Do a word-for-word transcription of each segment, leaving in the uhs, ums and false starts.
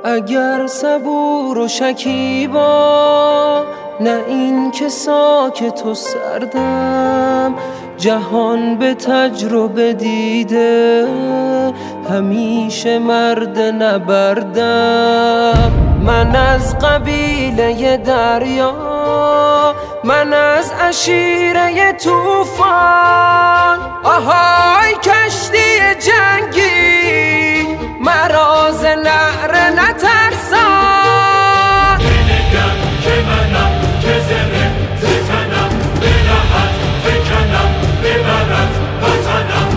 اگر صبور و شکیبا، نه این که ساکت و سردم. جهان به تجربه دیده همیشه مرد نبردم. من از قبیله دریا، من از عشیره طوفان. آهای کشتی جنگی مرا ز نعره نترسان. بنگم که منم که زره ز تنم، به راحت فکنم ببرد وطنم.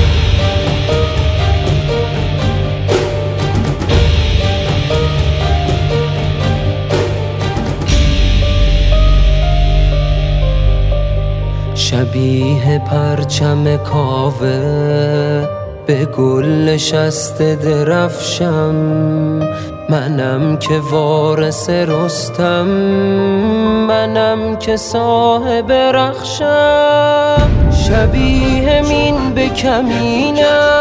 شبیه پرچم کاوه به گل نشسته درفشم. منم که وارث رستم، منم که صاحب رخشم. شبیه مین به کمینم